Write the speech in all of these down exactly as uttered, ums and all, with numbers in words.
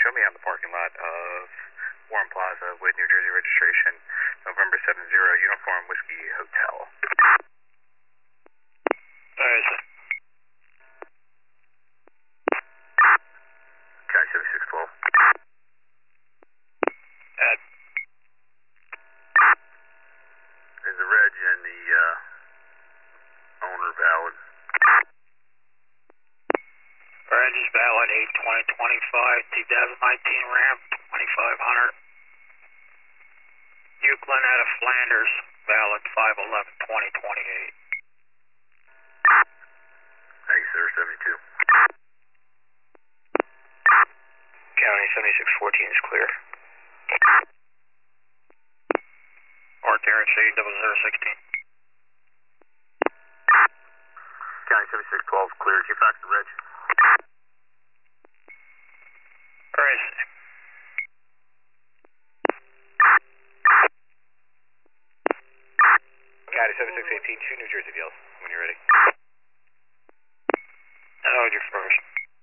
show me on the parking lot of Warren Plaza with New Jersey registration, November seven zero, Uniform Whiskey Hotel. Where is it? County seventy-six twelve. Ed. Is the reg and the uh, owner valid? Reg is valid eight twenty twenty-five, two thousand nineteen Ram twenty-five hundred. Euclid out of Flanders, valid five eleven twenty twenty-eight. Thank you, sir. seventy-two. County seventy-six fourteen is clear. Or Terrence C double zero sixteen. County seventy-six twelve clear. Did you fax the reg? Where is it? County seventy-six eighteen, two New Jersey deals when you're ready. Oh, you're first.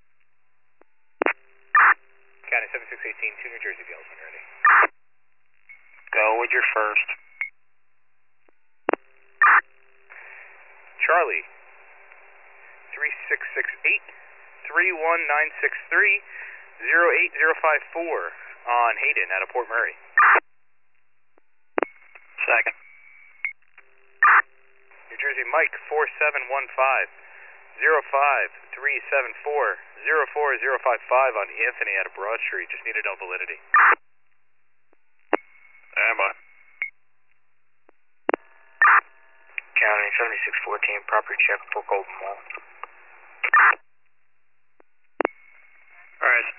County seventy-six eighteen, two New Jersey deals when you're ready. Go with your first. Charlie, three six six eight, three one nine six three, zero eight zero five four on Hayden out of Port Murray. Second. New Jersey Mike, four seven one five, zero five three seven four, zero four zero five five on Anthony out of Broad Street. Just need to know validity. Stand by. County seventy-six fourteen, property check for Golden Wall. Where is it?